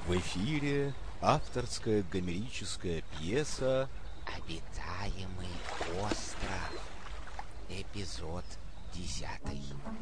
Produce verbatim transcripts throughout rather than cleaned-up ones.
В эфире авторская гомерическая пьеса «Обитаемый остров». Эпизод десятый.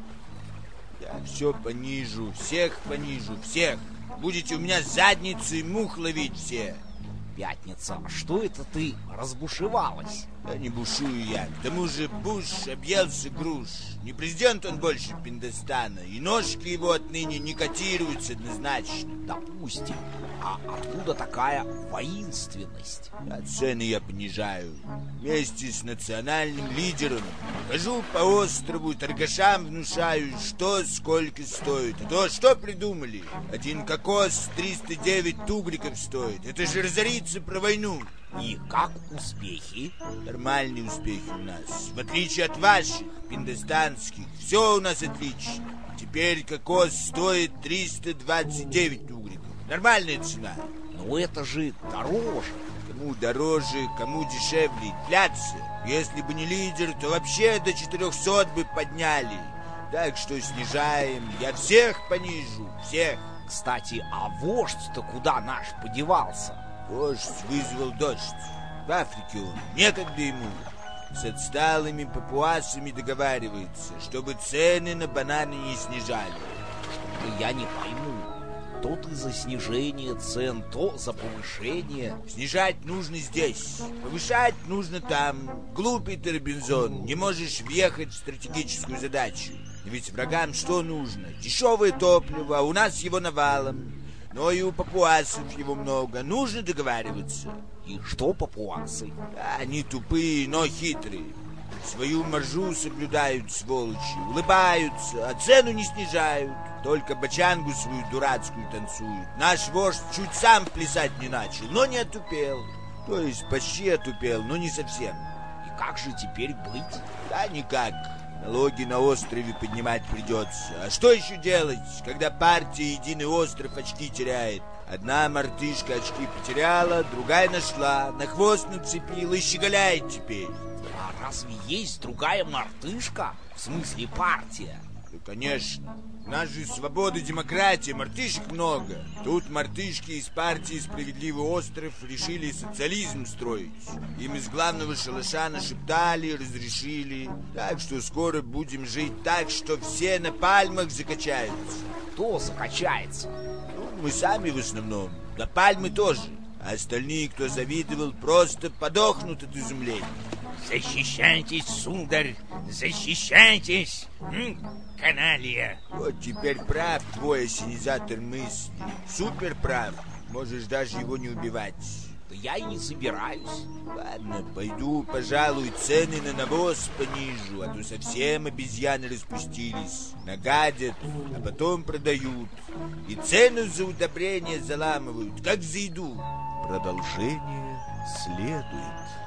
Я все понижу, всех понижу, всех. Будете у меня задницей мух ловить все. Пятница, что это ты разбушевалась? Да не бушую я. К тому же Буш объелся груш. Не президент он больше Пиндостана, и ножки его отныне не котируются однозначно. Допустим. А откуда такая воинственность? А цены я понижаю. Вместе с национальным лидером хожу по острову, торгашам внушаю, что сколько стоит. А то что придумали? Один кокос триста девять тугриков стоит. Это же разориться про войну. И как успехи? Нормальные успехи у нас. В отличие от ваших, пиндостанских, все у нас отлично. Теперь кокос стоит триста двадцать девять тугриков. Нормальная цена. Но это же дороже. Кому дороже, кому дешевле. Инфляция. Если бы не лидер, то вообще до четырехсот бы подняли. Так что снижаем. Я всех понижу. Всех. Кстати, а вождь-то куда наш подевался? Вождь вызвал дождь. В Африке он. Некогда ему. С отсталыми папуасами договаривается, чтобы цены на бананы не снижали. Что-то я не пойму. То ты за снижение цен, то за повышение. Снижать нужно здесь, повышать нужно там. Глупый ты, Робинзон, не можешь въехать в стратегическую задачу. Ведь врагам что нужно? Дешевое топливо, а у нас его навалом. Но и у папуасов его много. Нужно договариваться. И что папуасы? Они тупые, но хитрые. Свою маржу соблюдают, сволочи. Улыбаются, а цену не снижают. Только бочангу свою дурацкую танцуют. Наш вождь чуть сам плясать не начал, но не отупел. То есть почти отупел, но не совсем. И как же теперь быть? Да никак. Налоги на острове поднимать придется. А что еще делать, когда партия «Единый остров» очки теряет? Одна мартышка очки потеряла, другая нашла, на хвост нацепила и щеголяет теперь. А разве есть другая мартышка? В смысле партия? Ну, конечно. У нас же свобода, демократия, мартышек много. Тут мартышки из партии «Справедливый остров» решили социализм строить. Им из главного шалаша нашептали, разрешили. Так что скоро будем жить так, что все на пальмах закачаются. Кто закачается? Ну, мы сами в основном. Да пальмы тоже. А остальные, кто завидовал, просто подохнут от изумления. Защищайтесь, сударь, защищайтесь, М? каналья. Вот теперь прав твой ассенизатор мысли. Супер прав. Можешь даже его не убивать. Да я и не собираюсь. Ладно, пойду, пожалуй, цены на навоз понижу, а то совсем обезьяны распустились. Нагадят, а потом продают. И цену за удобрение заламывают, как за еду. Продолжение следует.